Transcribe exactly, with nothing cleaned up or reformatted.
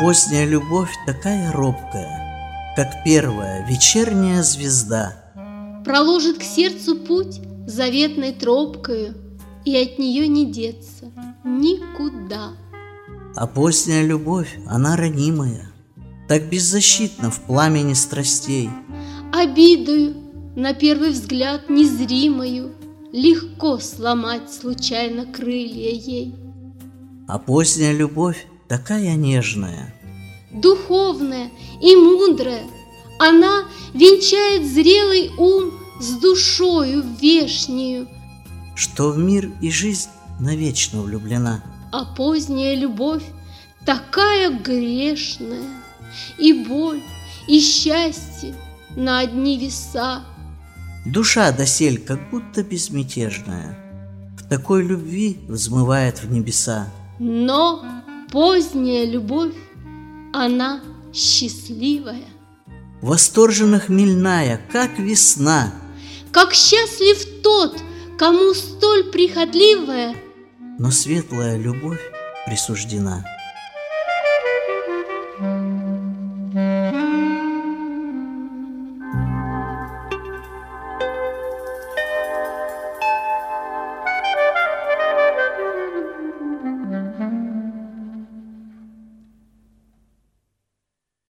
поздняя любовь такая робкая, как первая вечерняя звезда. Проложит к сердцу путь заветной тропкою, и от нее не деться никуда. А поздняя любовь, она ранимая, так беззащитна в пламени страстей. Обидою, на первый взгляд незримою, легко сломать случайно крылья ей. А поздняя любовь такая нежная, духовная и мудрая, она венчает зрелый ум с душою вешнею, что в мир и жизнь навечно влюблена. А поздняя любовь такая грешная, и боль, и счастье на одни веса. Душа досель как будто безмятежная, в такой любви взмывает в небеса. Но поздняя любовь, она счастливая, восторженно хмельная, как весна. Как счастлив тот, кому столь прихотливая, но светлая любовь присуждена.